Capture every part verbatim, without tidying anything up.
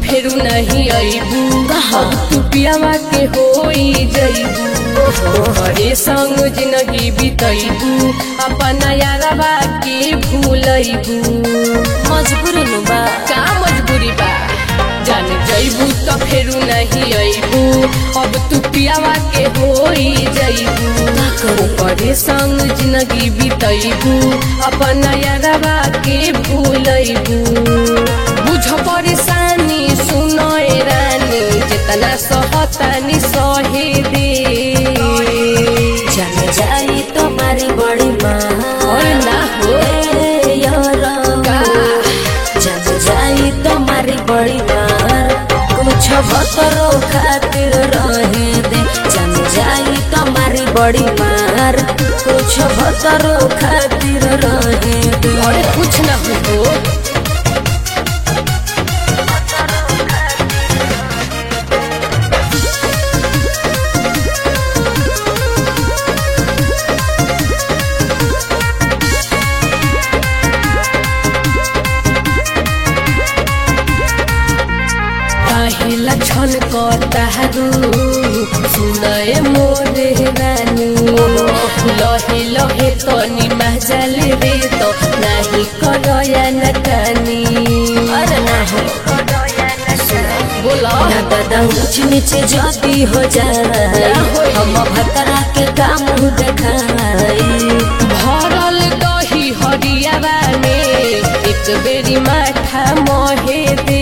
फेरू नहीं अइबू अब तू पियावा के होई जइबू तोहरे संग जिंदगी बितइबू अपना यारवा के भूलइबू मजबूरी नु बा का मजबूरी बा जान जइबू तो फेरू नहीं अइबू अब तू पियावा के होई जइबू तोहरे संग जिंदगी बितइबू अपना यारवा के भूलइबू बुझ परेशानी सुनो ए रानी जितना सहतानी सहे दे जाने जाई तुम्हारी बड़ी माँ और ना हो जाने जाई तुम्हारी बड़ी मार कुछ भतरो खातिर रहे दे जाने जाई तुम्हारी बड़ी मार कुछ भतरो खातिर रहे दे और कुछ ना हो काहेला छन कतारू सुनए मोरे रानी लहे लहे तनी महजल रे तो नहीं करया न कानी अरे ना हो बोला ना दादा ऊंच नीचे जाती हो जाए हम भतरा के काम देखाई भरल दही हरियावा में एक बेरी माथा मोहे दे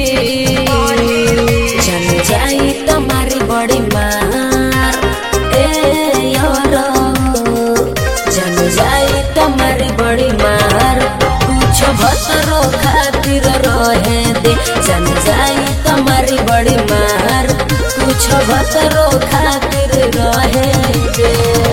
जाने जाई तुम्हारी बड़ी मार ए यारो जाने जाई तुम्हारी बड़ी मार कुछ भतरो खातिर रहे दे जाने जाई तुम्हारी बड़ी मार कुछ भतरो खातिर रहे दे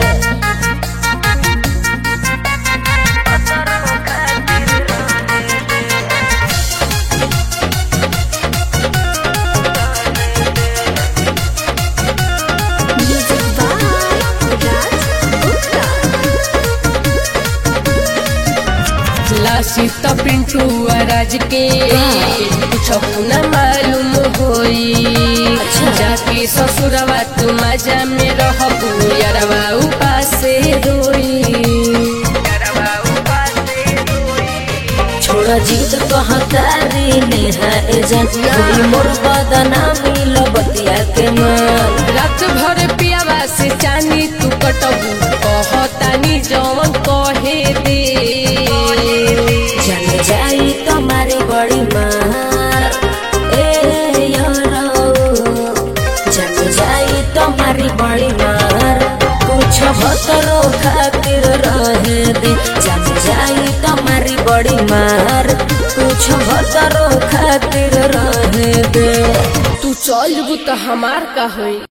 लासित पिंटू राज के कुछ न मालूम होई जाके ससुरवा तू मजा में रहबू यारवा उपासे रोई छोड़ा जीत कहाँ तारी नेहा एजेंट कोई मोर बदनामी लबतिया के मान रात भर पियावा से चानी तू कटबू कहतानी जवन कहे दे जाने जाई तुम्हारी बड़ी मार ए यारो जाने जाई तुम्हारी बड़ी मार कुछ भतरो खातिर रहे दे जाने जाई तुम्हारी बड़ी मार कुछ भतरो खातिर रहे दे तू चल जबू तो हमार का होई।